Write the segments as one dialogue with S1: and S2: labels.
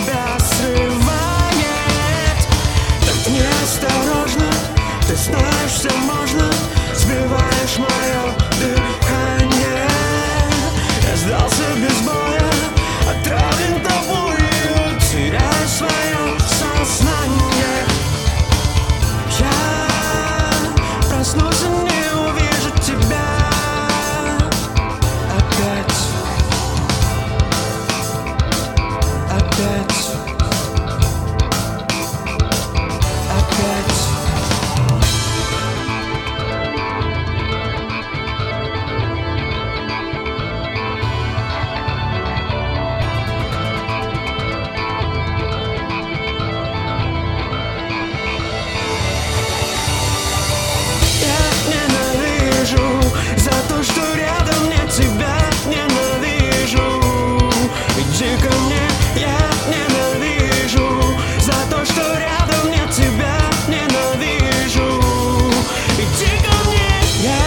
S1: тебя срывает. Так неосторожно, ты знаешь, все можно, сбиваешь мое дыхание. Я сдался без боя, отравлен тобою, теряю свое сознание. Я проснулся, не увижу тебя опять. Опять. Опять. За то, что рядом нет тебя, ненавижу. Иди ко мне, я ненавижу. За то, что рядом нет тебя, ненавижу. Иди ко мне, я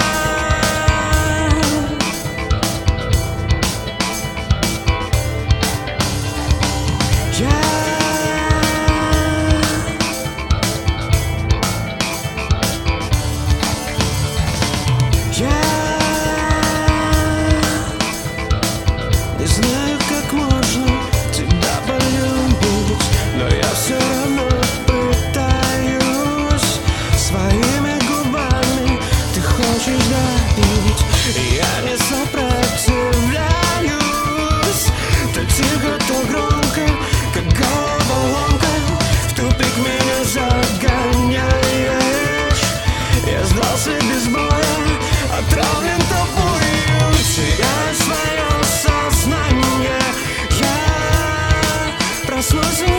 S1: не знаю, как можно тебя полюбить, но я все равно пытаюсь. Своими губами ты хочешь добить, я не сопротивляюсь. То тихо, то громко, как головоломка, в тупик меня загоняешь. Я сдался без боя, отравлен тобою, теряю свое сознание. Я проснулся.